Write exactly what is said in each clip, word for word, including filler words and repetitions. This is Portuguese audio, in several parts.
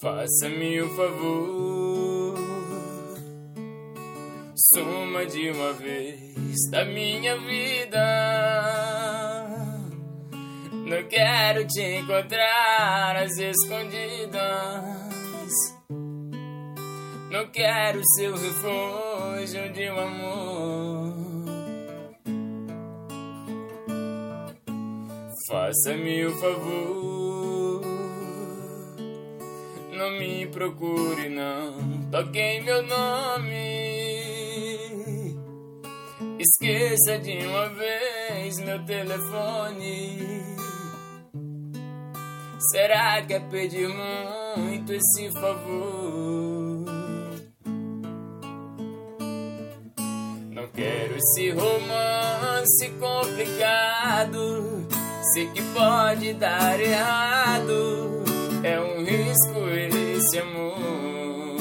Faça-me o favor, suma de uma vez da minha vida. Não quero te encontrar às escondidas. Não quero ser o refúgio de um amor. Faça-me o favor, não me procure, não toque em meu nome. Esqueça de uma vez meu telefone. Será que é pedir muito esse favor? Não quero esse romance complicado. Sei que pode dar errado. É um risco esse amor.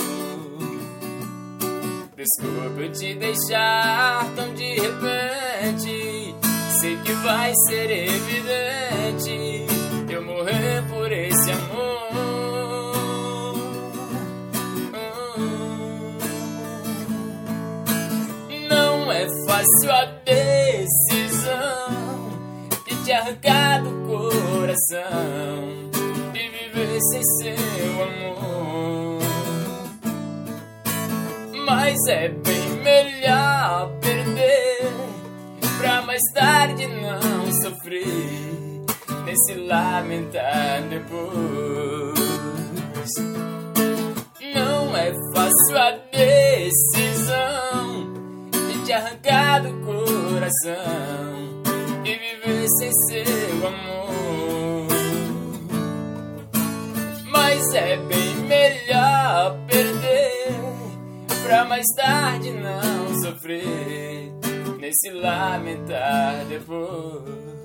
Desculpa eu te deixar tão de repente. Sei que vai ser evidente eu morrer por esse amor. Não é fácil a decisão de te arrancar do coração, sem seu amor. Mas é bem melhor perder pra mais tarde não sofrer, nem se lamentar depois. Não é fácil a decisão de te arrancar do coração e viver sem seu amor. Mas é bem melhor perder pra mais tarde não sofrer, nem se lamentar depois.